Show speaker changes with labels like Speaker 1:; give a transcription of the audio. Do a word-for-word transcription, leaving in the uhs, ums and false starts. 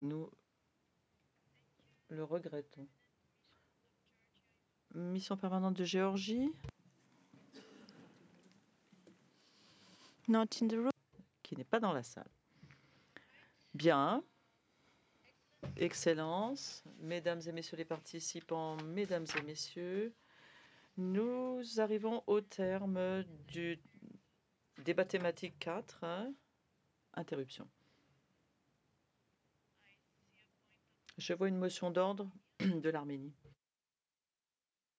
Speaker 1: Nous le regrettons. Mission permanente de Géorgie,
Speaker 2: Not in the room.
Speaker 1: qui n'est pas dans la salle. Bien. Excellence. Mesdames et messieurs les participants, mesdames et messieurs, nous arrivons au terme du débat thématique quatre. Hein, interruption. Je vois une motion d'ordre de l'Arménie.